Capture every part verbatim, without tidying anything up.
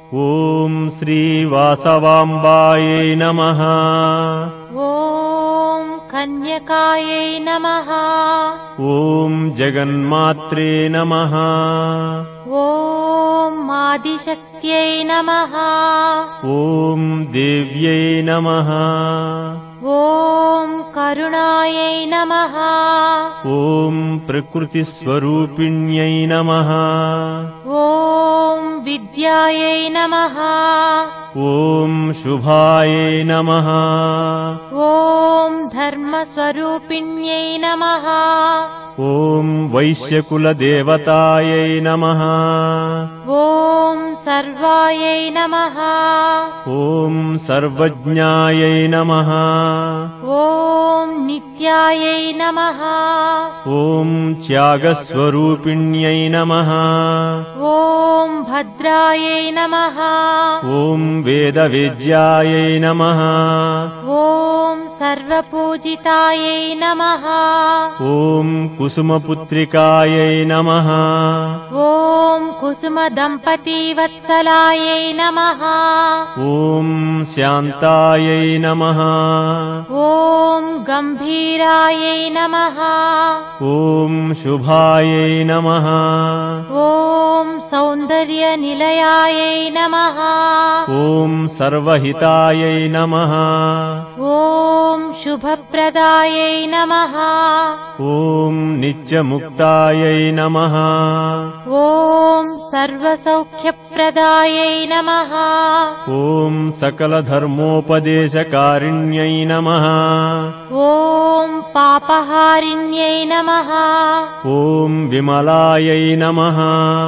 ॐ श्रीवासवाम्बायै नमः। ॐ कन्यकायै नमः। ॐ जगन्मात्रे नमः। ॐ आदिशक्त्यै नमः। ॐ देव्यै नमः। ॐ करुणायै नमः। ॐ प्रकृतिस्वरूपिण्यै नमः। ॐ विद्यायै नमः। ॐ शुभायै नमः। ॐ धर्मस्वरूपिण्यै नमः। ॐ वैश्यकुलदेवतायै नमः। ॐ सर्वायै नमः। ॐ सर्वज्ञायै नमः। ॐ नित्यायै नमः। ॐ त्यागस्वरूपिण्यै नमः। ॐ भद्रायै नमः। ॐ वेदवेद्यायै नमः। ॐ सर्वपूजितायै नमः। ॐ कुसुमपुत्रिकायै नमः। ॐ कुसुमदम्पतीवत्सलायै नमः। ॐ शान्तायै नमः। ॐ गम्भीरायै नमः। ॐ शुभायै नमः। ॐ सौन्दर्यनिलयायै नमः। ॐ सर्वहितायै नमः। ॐ शुभप्रदायै नमः। ॐ नित्यमुक्तायै नमः। ॐ सर्वसौख्यप्रदायै नमः। ॐ सकलधर्मोपदेशकारिण्यै नमः। ॐ पापहारिण्यै नमः। ॐ विमलायै नमः।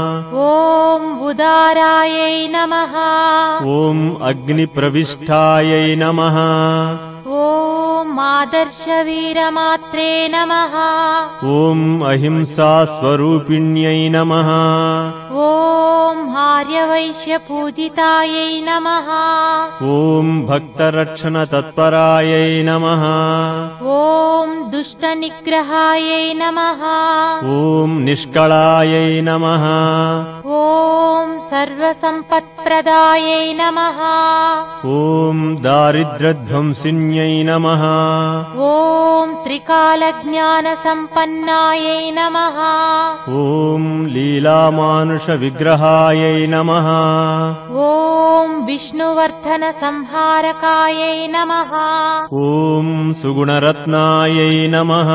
ॐ उदारायै नमः। ॐ अग्निप्रविष्टायै नमः। ॐ आदर्शवीरमात्रे नमः। ॐ अहिंसास्वरूपिण्यै नमः। ॐ आर्यवैश्यपूजितायै नमः। ॐ भक्तरक्षणतत्परायै नमः। ॐ दुष्टनिग्रहायै नमः। ॐ निष्कळायै नमः। ॐ सर्वसम्पत्प्रदायै नमः। ॐ दारिद्र्यध्वंसिन्यै नमः। ॐ त्रिकालज्ञानसम्पन्नायै नमः। ॐ लीलामानुषविग्रहायै नमः। ॐ विष्णुवर्धनसंहारकायै नमः। ॐ सुगुणरत्नायै नमः।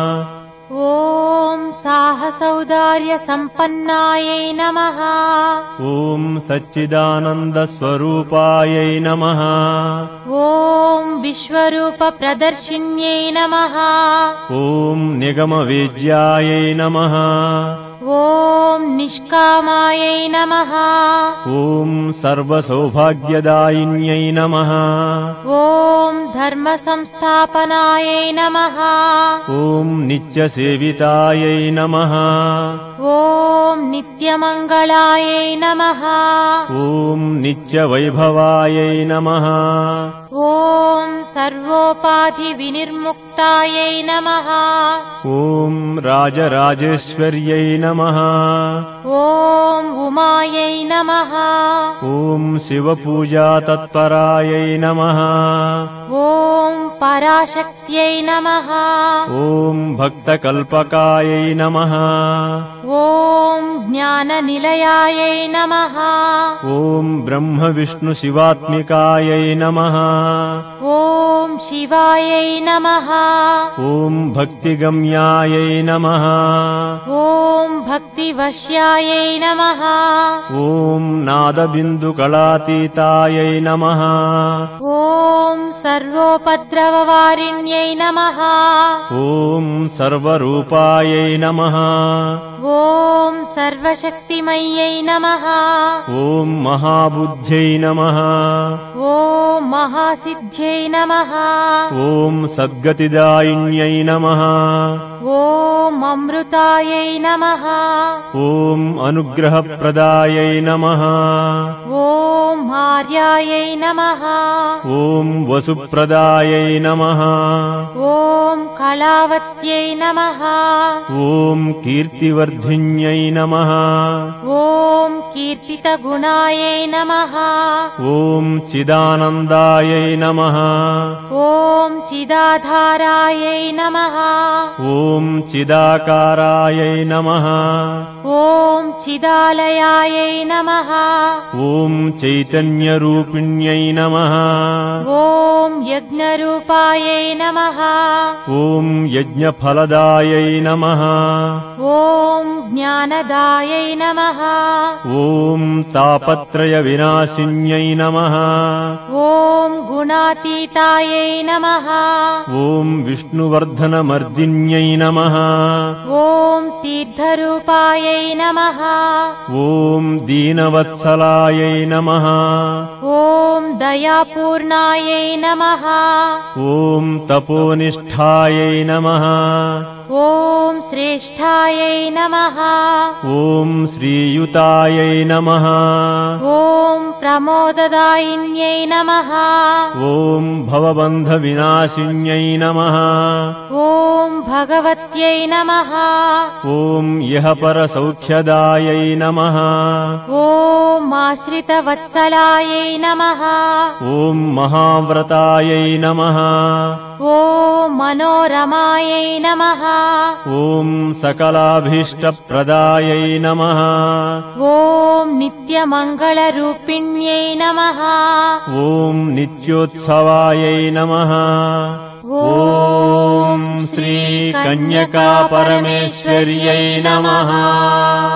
ॐ साहसौदार्यसम्पन्नायै नमः। ॐ सच्चिदानन्दस्वरूपायै नमः। ॐ विश्वरूपप्रदर्शिन्यै नमः। ॐ निगमवेद्यायै नमः। ॐ निष्कामायै नमः। ॐ सर्वसौभाग्यदायिन्यै नमः। ॐ धर्मसंस्थापनायै नमः। ॐ नित्यसेवितायै नमः। ॐ नित्यमङ्गलायै नमः। ॐ नित्यवैभवायै नमः। ॐ सर्वोपाधिविनिर्मुक्तायै नमः। ॐ राजराजेश्वर्यै नमः। ॐ उमायै नमः। ॐ शिवपूजातत्परायै नमः। ॐ पराशक्त्यै नमः। ॐ भक्तकल्पकायै नमः। ॐ ज्ञाननिलयायै नमः। ॐ ब्रह्मविष्णुशिवात्मिकायै नमः। ॐ शिवायै नमः। ॐ भक्तिगम्यायै नमः। ॐ भक्तिवश्यायै नमः। ॐ नादबिन्दुकलातीतायै नमः। ॐ सर्वोपद्रववारिण्यै नमः। ॐ सर्वरूपायै नमः। ॐ सर्वशक्तिमय्यै नमः। ॐ महाबुद्ध्यै नमः। ॐ महासिद्ध्यै नमः। ॐ सद्गतिदायिन्यै नमः। ॐ अमृतायै नमः। ॐ अनुग्रहप्रदायै नमः। ॐ आर्यायै नमः ॐ वसुप्रदायै नमः ॐ कलावत्यै नमः ॐ कीर्तिवर्धिन्यै नमः ॐ कीर्तितगुणायै नमः ॐ चिदानन्दायै नमः ॐ चिदाधारायै नमः ॐ चिदाकारायै नमः ॐ चिदालयायै नमः ॐ चैतन्यरूपिण्यै नमः ॐ यज्ञरूपायै नमः ॐ यज्ञफलदायै नमः ॐ ज्ञानदायै नमः ॐ तापत्रयविनाशिन्यै नमः ॐ गुणातीतायै नमः ॐ विष्णुवर्धनमर्दिन्यै नमः ॐ तीर्थरूपायै नमः ॐ दीनवत्सलायै नमः ॐ दयापूर्णायै नमः ॐ तपोनिष्ठायै नमः ॐ श्रेष्ठायै नमः ॐ श्रीयुतायै नमः ॐ प्रमोददायिन्यै नमः ॐ भवबन्धविनाशिन्यै नमः ॐ भगवत्यै नमः ॐ इहपरसौख्यदायै नमः ॐ आश्रितवत्सलायै नमः ॐ महाव्रतायै नमः ॐ मनोरमायै नमः ॐ सकलाभीष्टप्रदायै नमः ॐ नित्यमङ्गलरूपिण्यै नमः ॐ नित्योत्सवायै नमः ॐ श्रीकन्यकापरमेश्वर्यै नमः।